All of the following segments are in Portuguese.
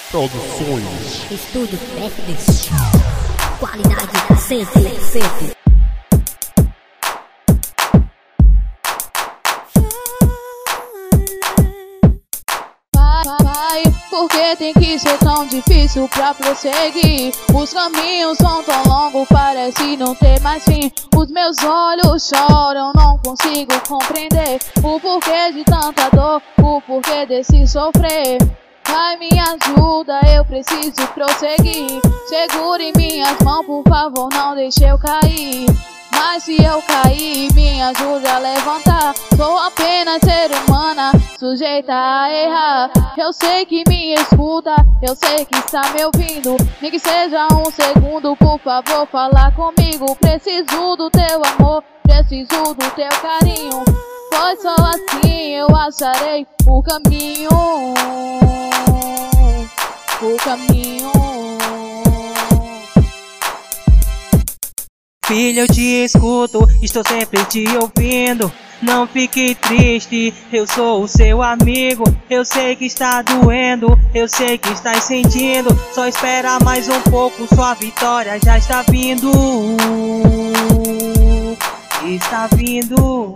Produções. Estúdio FDC. Qualidade 100%. Pai, por que tem que ser tão difícil pra prosseguir? Os caminhos são tão longos, parece não ter mais fim. Os meus olhos choram, não consigo compreender o porquê de tanta dor, o porquê desse sofrer. Pai, me ajuda, eu preciso prosseguir. Segure minhas mãos, por favor, não deixe eu cair. Mas se eu cair, me ajude a levantar. Sou apenas ser humana, sujeita a errar. Eu sei que me escuta, eu sei que está me ouvindo. Nem que seja um segundo, por favor, fala comigo. Preciso do teu amor, preciso do teu carinho. Pois só assim eu acharei o caminho. O caminho. Filho, eu te escuto, estou sempre te ouvindo. Não fique triste, eu sou o seu amigo. Eu sei que está doendo, eu sei que está sentindo. Só espera mais um pouco, sua vitória já está vindo. Está vindo.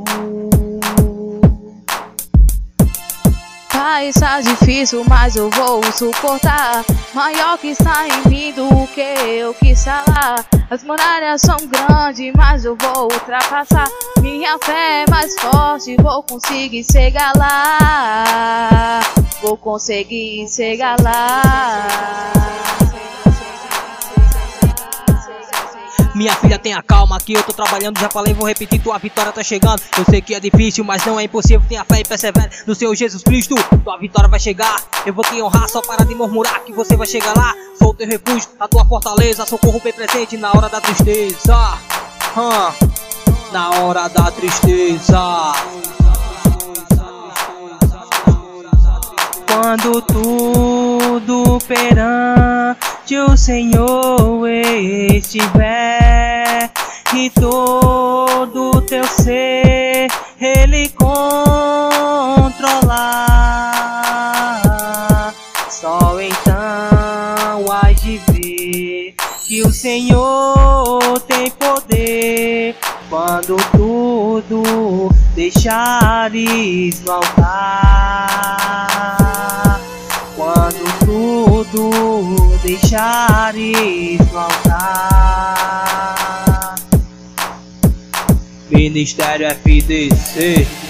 Pai, está difícil, mas eu vou suportar. Maior que está em mim do que eu que está lá. As muralhas são grandes, mas eu vou ultrapassar. Minha fé é mais forte, vou conseguir chegar lá. Vou conseguir chegar lá. Minha filha, tenha calma que eu tô trabalhando, já falei, vou repetir, tua vitória tá chegando. Eu sei que é difícil, mas não é impossível. Tenha fé e persevere no Senhor Jesus Cristo. Tua vitória vai chegar, eu vou te honrar. Só para de murmurar que você vai chegar lá. Sou o teu refúgio, a tua fortaleza. Socorro bem presente na hora da tristeza. Na hora da tristeza. Quando tudo perante o Senhor estiver e todo teu ser Ele controlar, só então hás de ver que o Senhor tem poder. Quando tudo deixares no altar, quando tudo deixares no altar. Ministério FDC.